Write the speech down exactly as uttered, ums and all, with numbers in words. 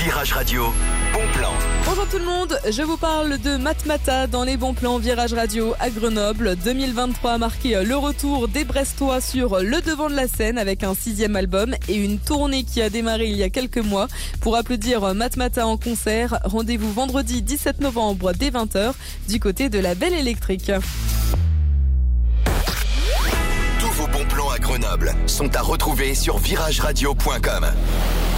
Virage Radio, bon plan. Bonjour tout le monde, je vous parle de Matmata dans les bons plans Virage Radio à Grenoble. deux mille vingt-trois a marqué le retour des Brestois sur le devant de la scène avec un sixième album et une tournée qui a démarré il y a quelques mois. Pour applaudir Matmata en concert, rendez-vous vendredi dix-sept novembre dès vingt heures du côté de la Belle Électrique. Tous vos bons plans à Grenoble sont à retrouver sur virage radio point com.